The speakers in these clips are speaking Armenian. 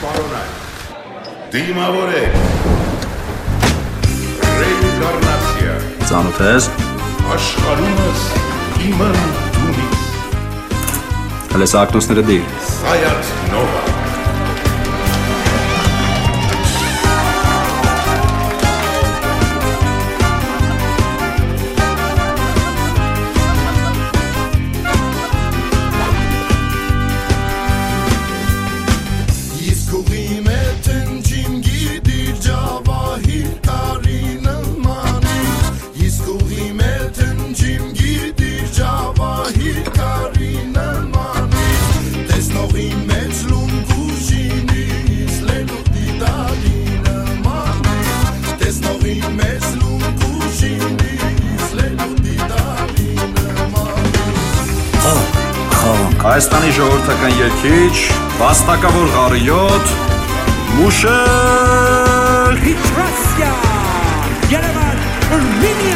Դիմավորեք։ Ռեինկարնացիա։ Ծանոթ ես։ Աշխարհումս իմն դունից։ Հələ ակնոցները դիր։ Հայաց նովա։ Հայաստանի ժողովրդական երգիչ, վաստակավոր ղարիոտ, Մուշել Հիտրասիա, Երևան, Արմենիա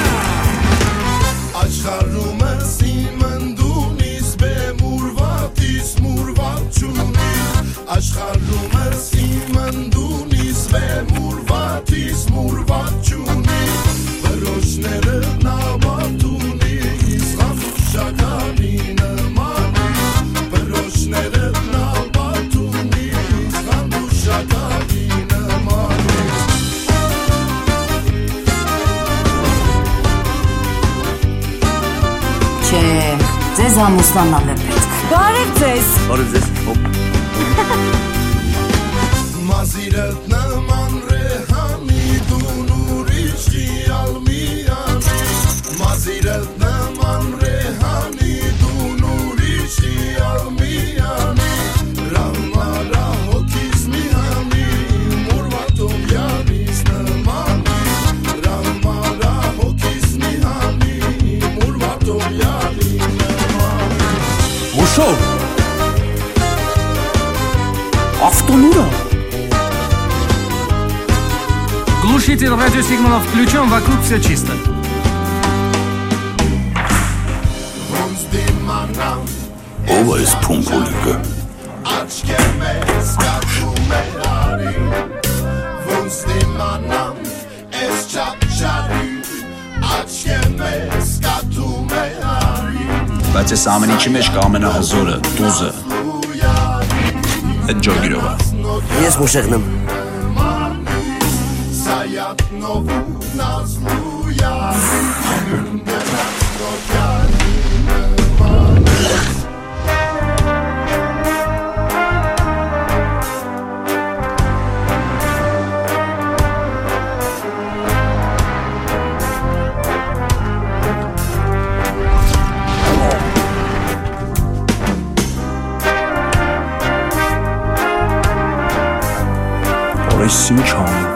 Աշխարհումս իմնդունիս բեմուրվատիս մուրվատ չունիս Աշխարհումս իմնդունիս բեմուրվատիս մուրվատ չունիս Վրոշները նավատ ունիս խամուշականի Չէ, ձեզ ամուսնանալ է պետք։ Բարև ձեզ։ Բարև ձեզ։ Մազիրդ նման ռեհանի դուն ուրիշ ալմիանի Մազիրդ նման ռեհանի դուն ուրիշ ալմիանի Ռամարա հոգիս միանի մուրվատում յանիս նմանի Ռամարա հոգիս միանի մուրվատում յանի նմանի Մուշով Автонура Глушитель радиосигналов включен, вокруг все чисто. Ով է այս փունփուլիկը Բայց այս ամեն ինչի մեջ կա ամենահզորը, տուզը Այդ ջոգիրովա Ես Մուշեղն եմ Այս ինչ անում